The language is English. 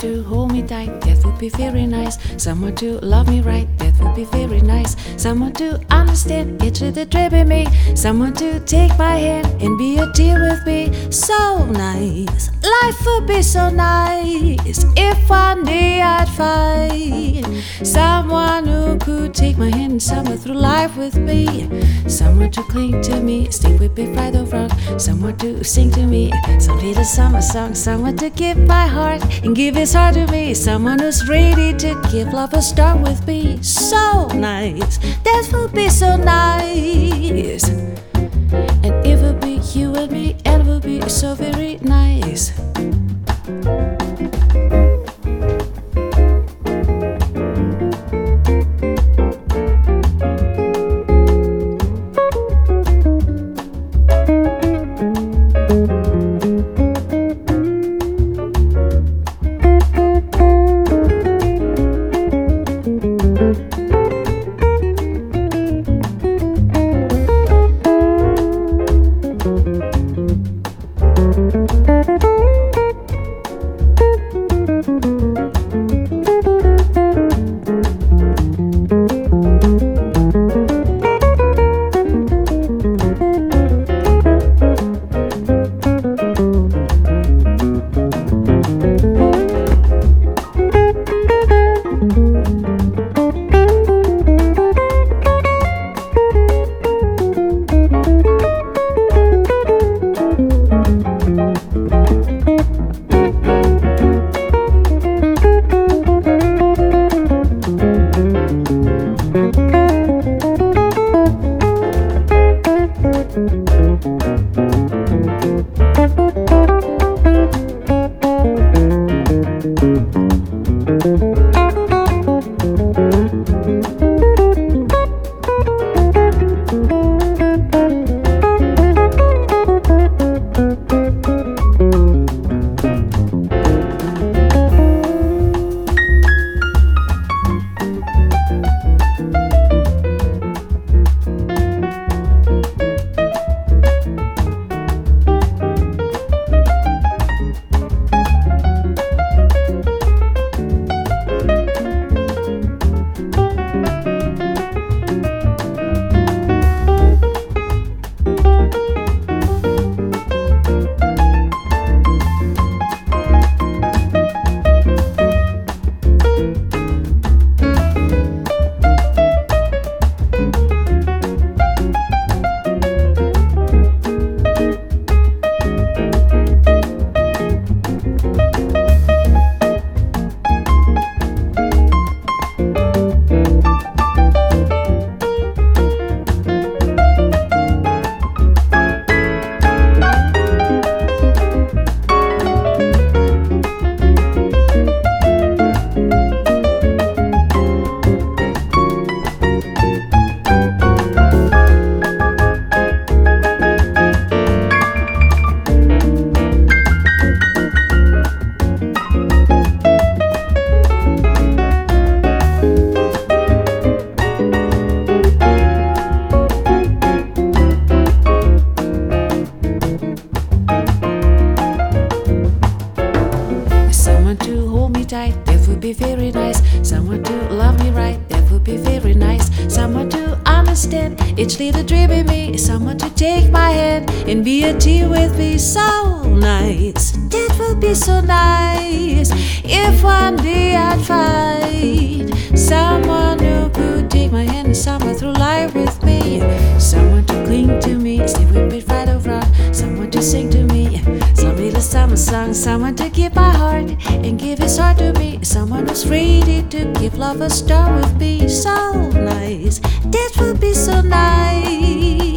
to hold me tight, that would be very nice. Someone to love me right, that would be very nice. Someone to understand each of the trip in me. Someone to take my hand and be a dear with me. So nice, life would be so nice if one day I'd find someone who could take my hand somewhere through life with me. Someone to cling to me, stay with me right or wrong. Someone to sing to me some little summer song. Someone to give my heart and give his heart to me. Someone who's ready to give love a start with me. So nice, that would be so nice. And it would be you and me, and it would be so very nice. That would be very nice. Someone to love me right, that would be very nice. Someone to understand each little dream in me. Someone to take my hand and be a team with me. So nice, that would be so nice if one day I'd find someone who could take my hand and summer through life with me. Someone to cling to me, stay with me right or wrong. Someone to sing to me some little summer song. Someone to give my heart and give his heart to me. Someone who's ready to give love a start with me. So nice, that would be so nice.